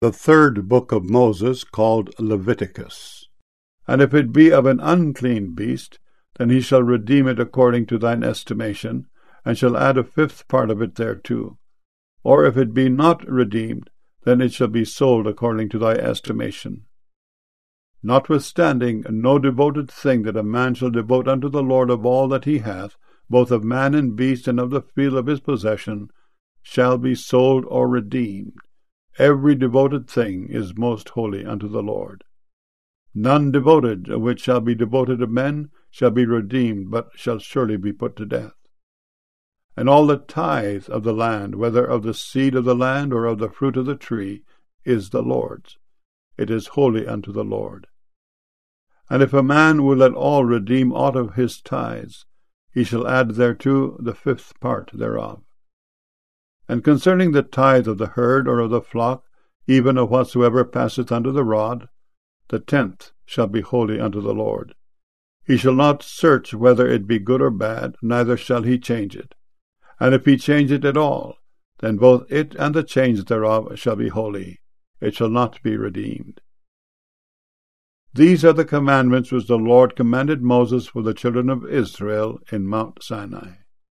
The third book of Moses, called Leviticus. And if it be of an unclean beast, then he shall redeem it according to thine estimation, and shall add a fifth part of it thereto. Or if it be not redeemed, then it shall be sold according to thy estimation. Notwithstanding, no devoted thing that a man shall devote unto the Lord of all that he hath, both of man and beast and of the field of his possession, shall be sold or redeemed. Every devoted thing is most holy unto the Lord. None devoted which shall be devoted of men shall be redeemed, but shall surely be put to death. And all the tithe of the land, whether of the seed of the land or of the fruit of the tree, is the Lord's. It is holy unto the Lord. And if a man will at all redeem aught of his tithes, he shall add thereto the fifth part thereof. And concerning the tithe of the herd or of the flock, even of whatsoever passeth under the rod, the tenth shall be holy unto the Lord. He shall not search whether it be good or bad, neither shall he change it. And if he change it at all, then both it and the change thereof shall be holy. It shall not be redeemed. These are the commandments which the Lord commanded Moses for the children of Israel in Mount Sinai.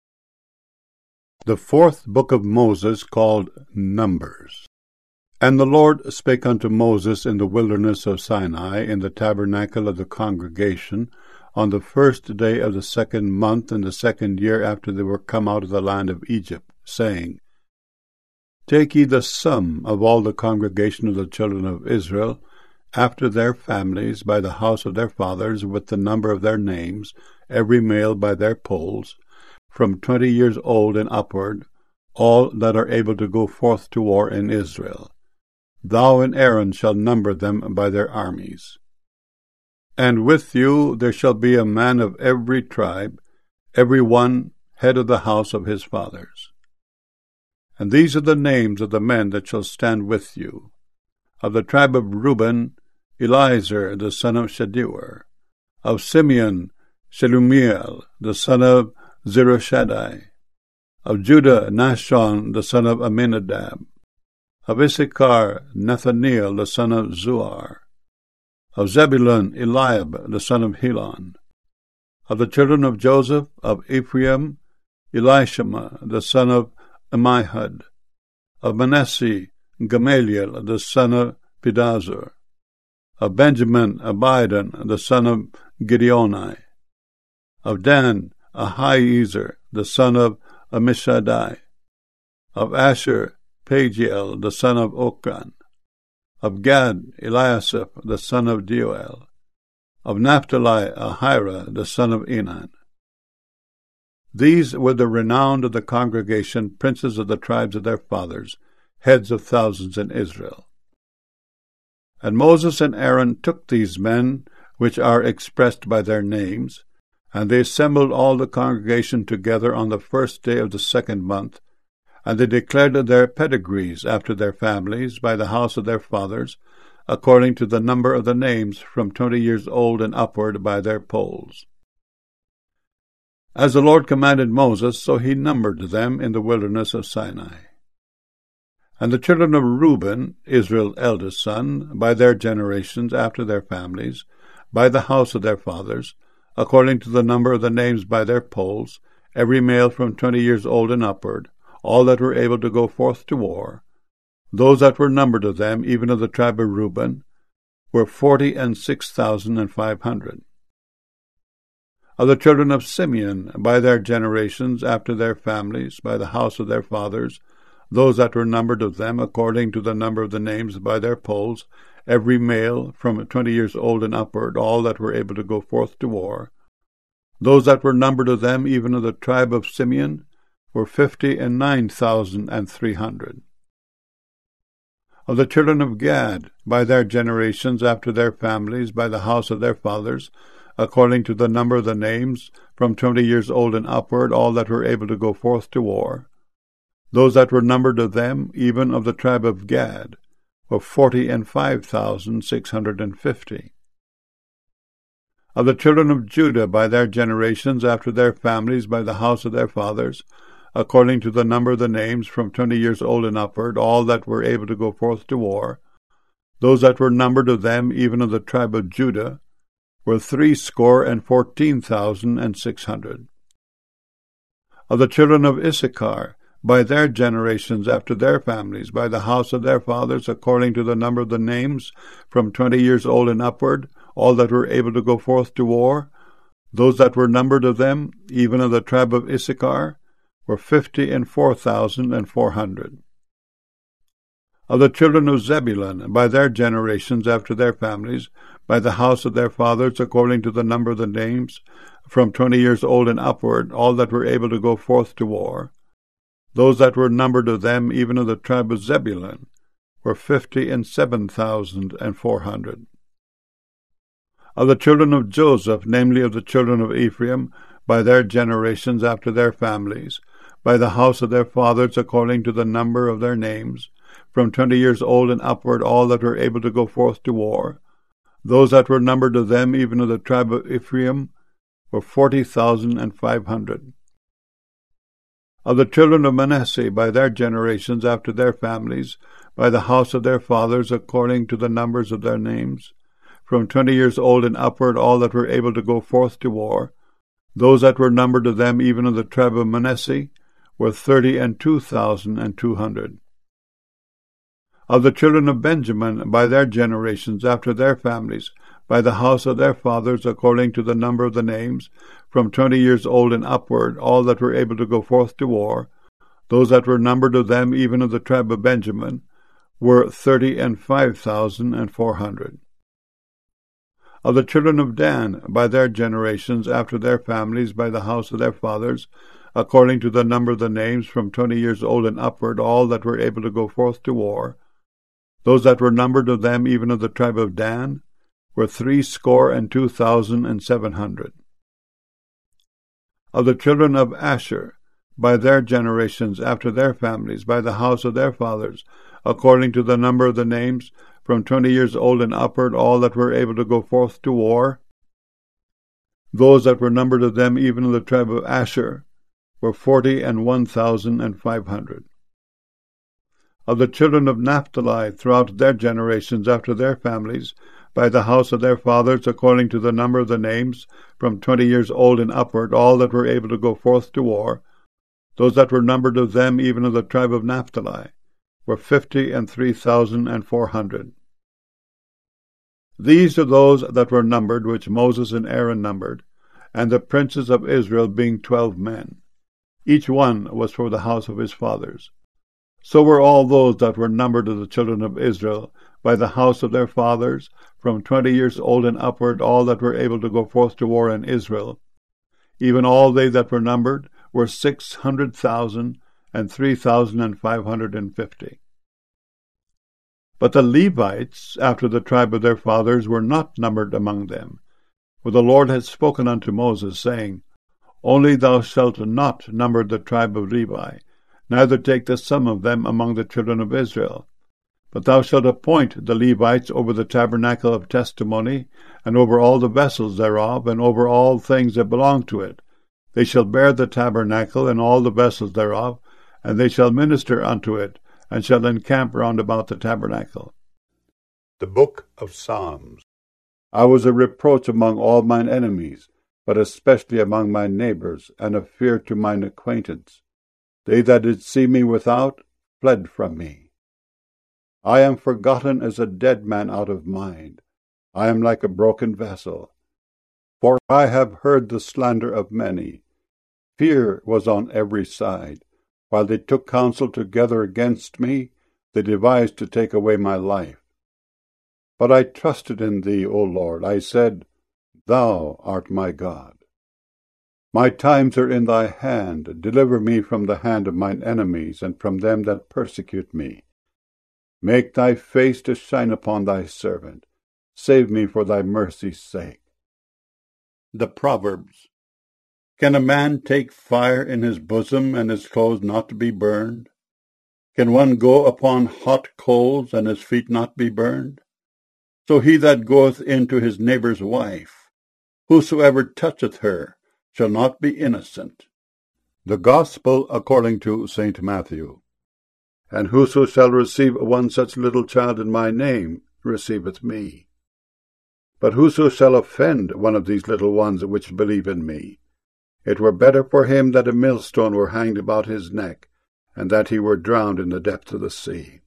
The fourth book of Moses, called Numbers. And the Lord spake unto Moses in the wilderness of Sinai, in the tabernacle of the congregation, on the first day of the 2nd month, in the 2nd year after they were come out of the land of Egypt, saying, Take ye the sum of all the congregation of the children of Israel, after their families, by the house of their fathers, with the number of their names, every male by their polls, from 20 years old and upward, all that are able to go forth to war in Israel. Thou and Aaron shall number them by their armies. And with you there shall be a man of every tribe, every one head of the house of his fathers. And these are the names of the men that shall stand with you. Of the tribe of Reuben, Eliezer the son of Shedeur. Of Simeon, Shelumiel the son of Zerushadai. Of Judah, Nashon the son of Amminadab. Of Issachar, Nathaniel the son of Zuar. Of Zebulun, Eliab the son of Helon. Of the children of Joseph, of Ephraim, Elishama the son of Ammihud. Of Manasseh, Gamaliel the son of Pedazur. Of Benjamin, Abidan the son of Gideoni. Of Dan, Ahiezer the son of Ammishaddai. Of Asher, Pagiel the son of Okran. Of Gad, Eliasaph the son of Deuel. Of Naphtali, Ahira the son of Enan. These were the renowned of the congregation, princes of the tribes of their fathers, heads of thousands in Israel. And Moses and Aaron took these men, which are expressed by their names, and they assembled all the congregation together on the first day of the 2nd month, and they declared their pedigrees after their families by the house of their fathers, according to the number of the names from 20 years old and upward by their polls. As the Lord commanded Moses, so he numbered them in the wilderness of Sinai. And the children of Reuben, Israel's eldest son, by their generations after their families, by the house of their fathers, according to the number of the names by their polls, every male from 20 years old and upward, all that were able to go forth to war, those that were numbered of them, even of the tribe of Reuben, were 46,500. Of the children of Simeon, by their generations, after their families, by the house of their fathers, those that were numbered of them, according to the number of the names by their polls, every male from 20 years old and upward, all that were able to go forth to war, those that were numbered of them, even of the tribe of Simeon, were 59,300. Of the children of Gad, by their generations, after their families, by the house of their fathers, according to the number of the names, from 20 years old and upward, all that were able to go forth to war, those that were numbered of them, even of the tribe of Gad, were 45,650. Of the children of Judah, by their generations, after their families, by the house of their fathers, according to the number of the names, from 20 years old and upward, all that were able to go forth to war, Those that were numbered of them, even of the tribe of Judah, were 314,600. Of the children of Issachar, by their generations after their families, by the house of their fathers, according to the number of the names, from 20 years old and upward, all that were able to go forth to war, those that were numbered of them, even of the tribe of Issachar, were 54,400. Of the children of Zebulun, by their generations after their families, by the house of their fathers, according to the number of the names, from 20 years old and upward, all that were able to go forth to war, those that were numbered of them, even of the tribe of Zebulun, were 57,400. Of the children of Joseph, namely of the children of Ephraim, by their generations after their families, by the house of their fathers, according to the number of their names, from 20 years old and upward, all that were able to go forth to war, those that were numbered of them, even of the tribe of Ephraim, were 40,500. Of the children of Manasseh, by their generations after their families, by the house of their fathers, according to the numbers of their names, from 20 years old and upward, all that were able to go forth to war, those that were numbered of them, even of the tribe of Manasseh, were 32,200. Of the children of Benjamin, by their generations after their families, by the house of their fathers, according to the number of the names, from 20 years old and upward, all that were able to go forth to war, those that were numbered of them, even of the tribe of Benjamin, were 35,400. Of the children of Dan, by their generations after their families, by the house of their fathers, according to the number of the names, from 20 years old and upward, all that were able to go forth to war, those that were numbered of them, even of the tribe of Dan, were 62,700. Of the children of Asher, by their generations after their families, by the house of their fathers, according to the number of the names, from 20 years old and upward, all that were able to go forth to war, those that were numbered of them, even of the tribe of Asher, were 41,500. Of the children of Naphtali, throughout their generations after their families, by the house of their fathers, according to the number of the names, from 20 years old and upward, all that were able to go forth to war, those that were numbered of them, even of the tribe of Naphtali, were 53,400. These are those that were numbered, which Moses and Aaron numbered, and the princes of Israel being 12 men. Each one was for the house of his fathers. So were all those that were numbered of the children of Israel, by the house of their fathers, from 20 years old and upward, all that were able to go forth to war in Israel. Even all they that were numbered were 600,003,550. But the Levites, after the tribe of their fathers, were not numbered among them. For the Lord had spoken unto Moses, saying, Only thou shalt not number the tribe of Levi, neither take the sum of them among the children of Israel. But thou shalt appoint the Levites over the tabernacle of testimony, and over all the vessels thereof, and over all things that belong to it. They shall bear the tabernacle and all the vessels thereof, and they shall minister unto it, and shall encamp round about the tabernacle. The Book of Psalms. I was a reproach among all mine enemies, but especially among my neighbours, and a fear to mine acquaintance. They that did see me without fled from me. I am forgotten as a dead man out of mind. I am like a broken vessel. For I have heard the slander of many. Fear was on every side. While they took counsel together against me, they devised to take away my life. But I trusted in thee, O Lord. I said, Thou art my God. My times are in thy hand. Deliver me from the hand of mine enemies, and from them that persecute me. Make thy face to shine upon thy servant. Save me for thy mercy's sake. The Proverbs. Can a man take fire in his bosom, and his clothes not be burned? Can one go upon hot coals, and his feet not be burned? So he that goeth in to his neighbour's wife, whosoever toucheth her, shall not be innocent. The Gospel according to St. Matthew. And whoso shall receive one such little child in my name, receiveth me. But whoso shall offend one of these little ones which believe in me, it were better for him that a millstone were hanged about his neck, and that he were drowned in the depths of the sea.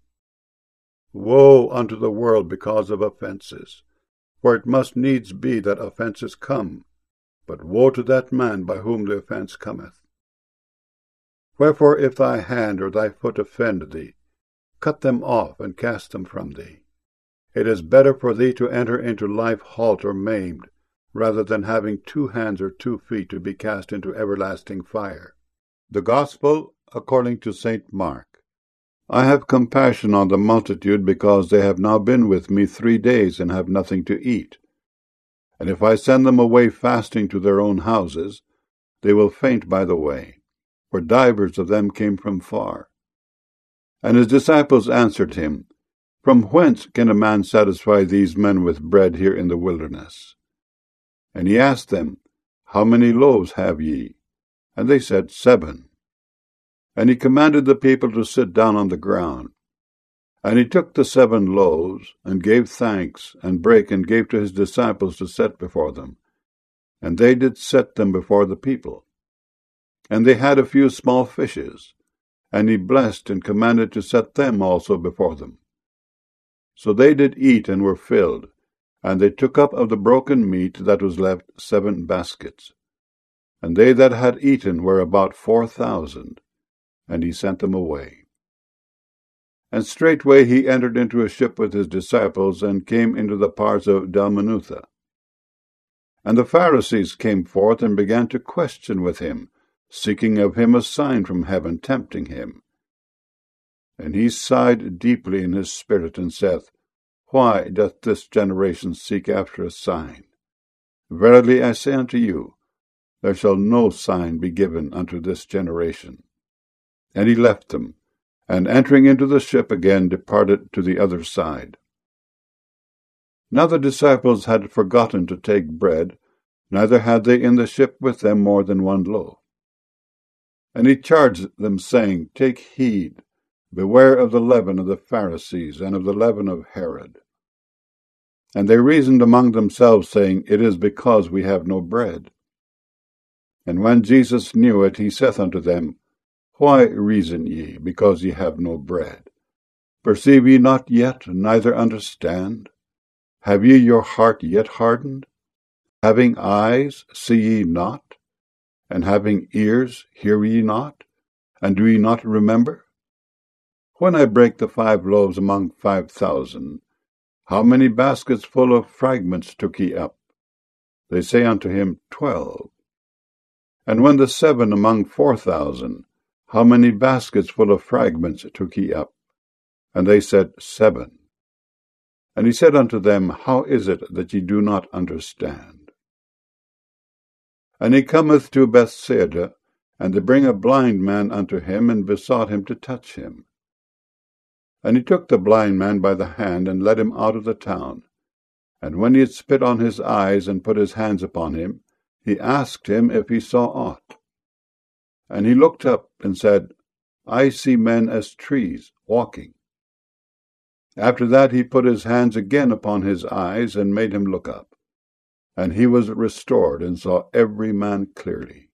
Woe unto the world because of offences! For it must needs be that offences come, but woe to that man by whom the offence cometh. Wherefore if thy hand or thy foot offend thee, cut them off and cast them from thee. It is better for thee to enter into life halt or maimed, rather than having 2 hands or 2 feet to be cast into everlasting fire. The Gospel according to St. Mark. I have compassion on the multitude, because they have now been with me 3 days, and have nothing to eat. And if I send them away fasting to their own houses, they will faint by the way, for divers of them came from far. And his disciples answered him, From whence can a man satisfy these men with bread here in the wilderness? And he asked them, How many loaves have ye? And they said, 7. And he commanded the people to sit down on the ground. And he took the 7 loaves, and gave thanks, and brake, and gave to his disciples to set before them. And they did set them before the people. And they had a few small fishes, and he blessed, and commanded to set them also before them. So they did eat, and were filled, and they took up of the broken meat that was left 7 baskets. And they that had eaten were about 4,000. And he sent them away. And straightway he entered into a ship with his disciples, and came into the parts of Dalmanutha. And the Pharisees came forth, and began to question with him, seeking of him a sign from heaven, tempting him. And he sighed deeply in his spirit, and saith, Why doth this generation seek after a sign? Verily I say unto you, there shall no sign be given unto this generation. And he left them, and entering into the ship again departed to the other side. Now the disciples had forgotten to take bread, neither had they in the ship with them more than 1 loaf. And he charged them, saying, Take heed, beware of the leaven of the Pharisees, and of the leaven of Herod. And they reasoned among themselves, saying, It is because we have no bread. And when Jesus knew it, he saith unto them, Why reason ye, because ye have no bread? Perceive ye not yet, neither understand? Have ye your heart yet hardened? Having eyes, see ye not? And having ears, hear ye not? And do ye not remember? When I brake the 5 loaves among 5,000, how many baskets full of fragments took ye up? They say unto him, 12. And when the 7 among 4,000, how many baskets full of fragments took he up? And they said, 7. And he said unto them, How is it that ye do not understand? And he cometh to Bethsaida, and they bring a blind man unto him, and besought him to touch him. And he took the blind man by the hand, and led him out of the town. And when he had spit on his eyes, and put his hands upon him, he asked him if he saw aught. And he looked up, and said, I see men as trees, walking. After that he put his hands again upon his eyes, and made him look up. And he was restored, and saw every man clearly.